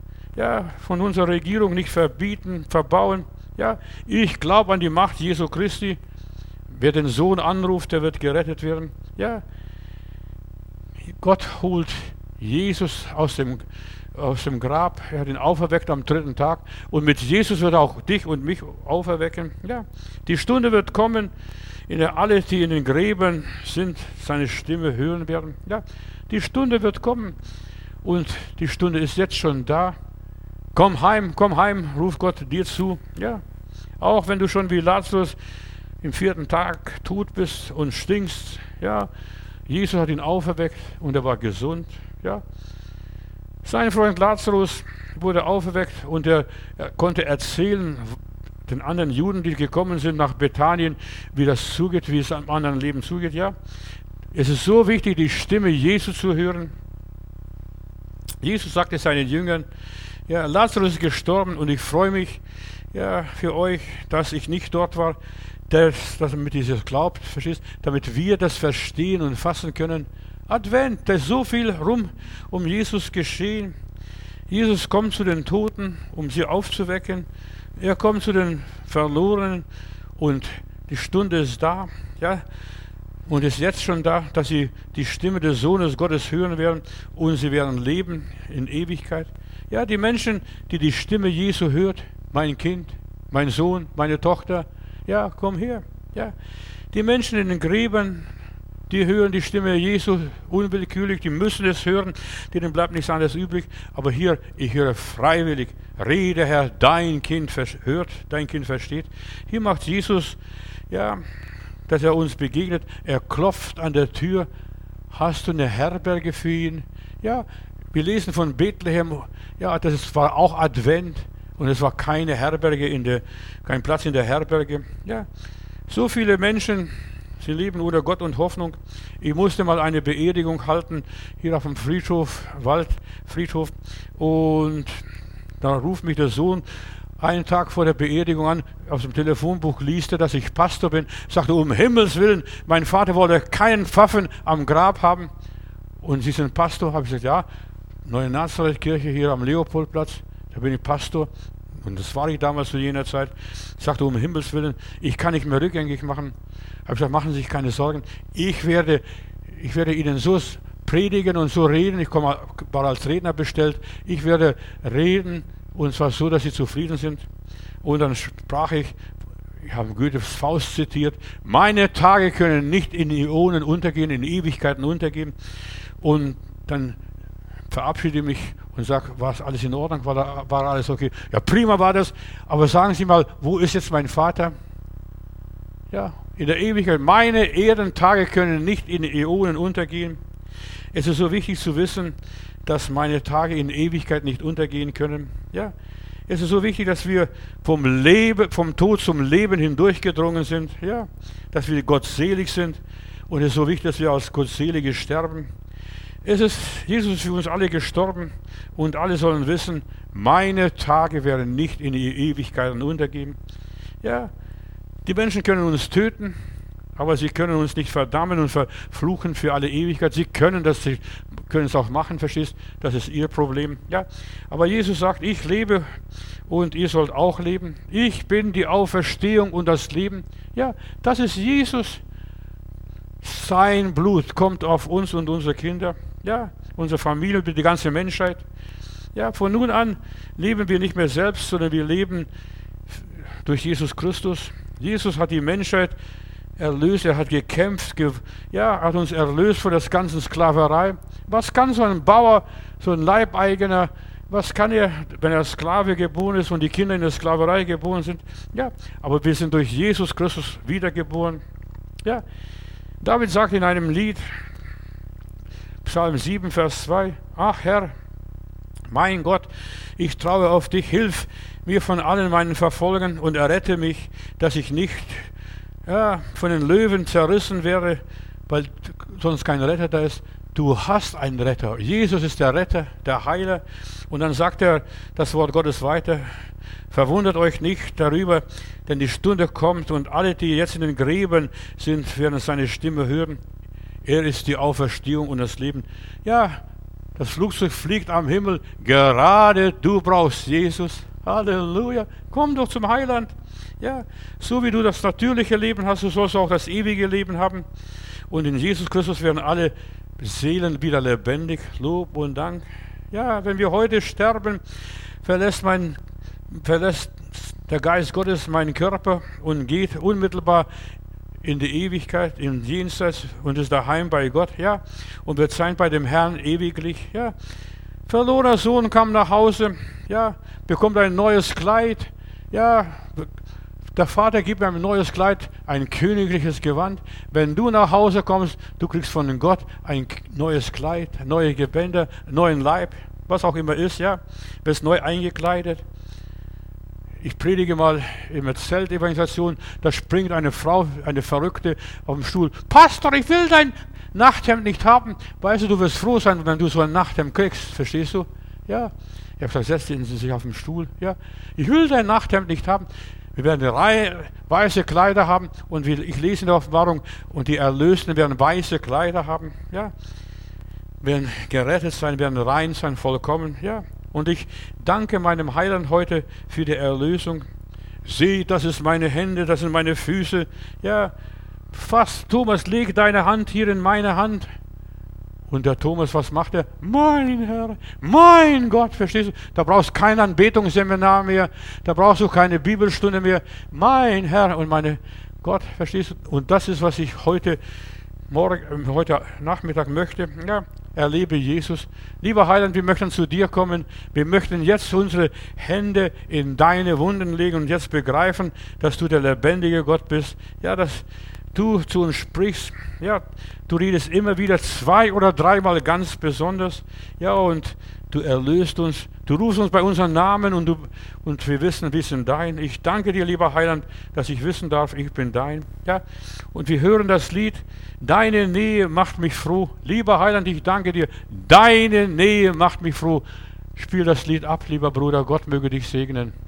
von unserer Regierung nicht verbieten, verbauen. Ja, ich glaube an die Macht Jesu Christi. Wer den Sohn anruft, der wird gerettet werden. Ja, Gott holt Jesus aus dem Grab. Er hat ihn auferweckt am 3. Tag. Und mit Jesus wird er auch dich und mich auferwecken. Ja, die Stunde wird kommen, in der alle, die in den Gräbern sind, seine Stimme hören werden. Ja, die Stunde wird kommen. Und die Stunde ist jetzt schon da. Komm heim, ruft Gott dir zu. Ja, auch wenn du schon wie Lazarus im 4. Tag tot bist und stinkst. Ja, Jesus hat ihn auferweckt und er war gesund. Ja. Sein Freund Lazarus wurde auferweckt und er konnte erzählen den anderen Juden, die gekommen sind nach Bethanien, wie das zugeht, wie es am anderen Leben zugeht. Ja. Es ist so wichtig, die Stimme Jesu zu hören. Jesus sagte seinen Jüngern, ja, Lazarus ist gestorben und ich freue mich ja, für euch, dass ich nicht dort war, damit ihr das glaubt, verstehst, damit wir das verstehen und fassen können. Advent, da ist so viel rum um Jesus geschehen. Jesus kommt zu den Toten, um sie aufzuwecken. Er kommt zu den Verlorenen und die Stunde ist da. Ja, und ist jetzt schon da, dass sie die Stimme des Sohnes Gottes hören werden und sie werden leben in Ewigkeit. Ja, die Menschen, die die Stimme Jesu hört, mein Kind, mein Sohn, meine Tochter, ja, komm her. Ja, die Menschen in den Gräbern, die hören die Stimme Jesu unwillkürlich, die müssen es hören, denen bleibt nichts anderes übrig. Aber hier, ich höre freiwillig, rede Herr, dein Kind hört, dein Kind versteht. Hier macht Jesus, ja, dass er uns begegnet. Er klopft an der Tür. Hast du eine Herberge für ihn? Ja, wir lesen von Bethlehem. Ja, das war auch Advent und es war keine Herberge kein Platz in der Herberge. Ja, so viele Menschen, sie leben ohne Gott und Hoffnung. Ich musste mal eine Beerdigung halten hier auf dem Friedhof, Waldfriedhof, und da ruft mich der Sohn einen Tag vor der Beerdigung an, aus dem Telefonbuch liest er, dass ich Pastor bin, sagte, um Himmels Willen, mein Vater wollte keinen Pfaffen am Grab haben. Und Sie sind Pastor? Habe ich gesagt, ja, Neue Nazareth-Kirche hier am Leopoldplatz, da bin ich Pastor. Und das war ich damals zu jener Zeit. Ich sagte, um Himmels Willen, ich kann nicht mehr rückgängig machen. Habe ich gesagt, machen Sie sich keine Sorgen. Ich werde Ihnen so predigen und so reden. Ich war als Redner bestellt. Ich werde reden, und zwar so, dass sie zufrieden sind. Und dann sprach ich habe Goethes Faust zitiert, meine Tage können nicht in Äonen untergehen, in Ewigkeiten untergehen. Und dann verabschiede ich mich und sage, war es alles in Ordnung, war alles okay? Ja, prima war das, aber sagen Sie mal, wo ist jetzt mein Vater? Ja, in der Ewigkeit, meine Erdentage können nicht in Äonen untergehen. Es ist so wichtig zu wissen, dass meine Tage in Ewigkeit nicht untergehen können. Ja, es ist so wichtig, dass wir vom Tod zum Leben hindurchgedrungen sind. Ja, dass wir gottselig sind. Und es ist so wichtig, dass wir als Gottselige sterben. Jesus ist für uns alle gestorben und alle sollen wissen, meine Tage werden nicht in die Ewigkeiten untergehen. Ja, die Menschen können uns töten, aber sie können uns nicht verdammen und verfluchen für alle Ewigkeit. Sie können es auch machen, verstehst? Das ist ihr Problem. Ja, aber Jesus sagt, ich lebe und ihr sollt auch leben. Ich bin die Auferstehung und das Leben. Ja, das ist Jesus. Sein Blut kommt auf uns und unsere Kinder. Ja, unsere Familie, die ganze Menschheit. Ja, von nun an leben wir nicht mehr selbst, sondern wir leben durch Jesus Christus. Jesus hat die Menschheit erlöst, er hat gekämpft, hat uns erlöst von der ganzen Sklaverei. Was kann so ein Bauer, so ein Leibeigener, was kann er, wenn er Sklave geboren ist und die Kinder in der Sklaverei geboren sind? Ja, aber wir sind durch Jesus Christus wiedergeboren. Ja, David sagt in einem Lied, Psalm 7, Vers 2, ach Herr, mein Gott, ich traue auf dich, hilf mir von allen meinen Verfolgern und errette mich, dass ich nicht von den Löwen zerrissen werde, weil sonst kein Retter da ist. Du hast einen Retter. Jesus ist der Retter, der Heiler. Und dann sagt er das Wort Gottes weiter, verwundert euch nicht darüber, denn die Stunde kommt und alle, die jetzt in den Gräbern sind, werden seine Stimme hören. Er ist die Auferstehung und das Leben. Ja, das Flugzeug fliegt am Himmel. Gerade du brauchst Jesus. Halleluja. Komm doch zum Heiland. Ja, so wie du das natürliche Leben hast, so sollst du auch das ewige Leben haben. Und in Jesus Christus werden alle Seelen wieder lebendig. Lob und Dank. Ja, wenn wir heute sterben, verlässt der Geist Gottes meinen Körper und geht unmittelbar in die Ewigkeit, im Jenseits und ist daheim bei Gott, ja, und wird sein bei dem Herrn ewiglich, ja. Verlorener Sohn kam nach Hause, ja, bekommt ein neues Kleid, ja, der Vater gibt mir ein neues Kleid, ein königliches Gewand. Wenn du nach Hause kommst, du kriegst von Gott ein neues Kleid, neue Gewänder, neuen Leib, was auch immer ist, ja. Wirst neu eingekleidet. Ich predige mal in der Zeltevangelisation, da springt eine Frau, eine Verrückte, auf dem Stuhl. Pastor, ich will dein Nachthemd nicht haben. Weißt du, du wirst froh sein, wenn du so ein Nachthemd kriegst. Verstehst du? Ja. Ich habe gesagt, setzen Sie sich auf den Stuhl. Ja. Ich will dein Nachthemd nicht haben. Wir werden weiße Kleider haben und ich lese in der Offenbarung, und die Erlösten werden weiße Kleider haben. Ja. Werden gerettet sein, werden rein sein, vollkommen. Ja. Und ich danke meinem Heiland heute für die Erlösung. Sieh, das ist meine Hände, das sind meine Füße. Ja, fast, Thomas, leg deine Hand hier in meine Hand. Und der Thomas, was macht er? Mein Herr, mein Gott, verstehst du? Da brauchst du kein Anbetungsseminar mehr, da brauchst du keine Bibelstunde mehr. Mein Herr und meine Gott, verstehst du? Und das ist, was ich heute Nachmittag möchte. Ja, erlebe Jesus. Lieber Heiland, wir möchten zu dir kommen. Wir möchten jetzt unsere Hände in deine Wunden legen und jetzt begreifen, dass du der lebendige Gott bist. Ja, dass du zu uns sprichst. Ja, du redest immer wieder 2- oder 3-mal ganz besonders. Ja, und du erlöst uns. Du rufst uns bei unserem Namen und wir wissen, wir sind dein. Ich danke dir, lieber Heiland, dass ich wissen darf, ich bin dein. Ja, und wir hören das Lied, deine Nähe macht mich froh. Lieber Heiland, ich danke dir, deine Nähe macht mich froh. Spiel das Lied ab, lieber Bruder, Gott möge dich segnen.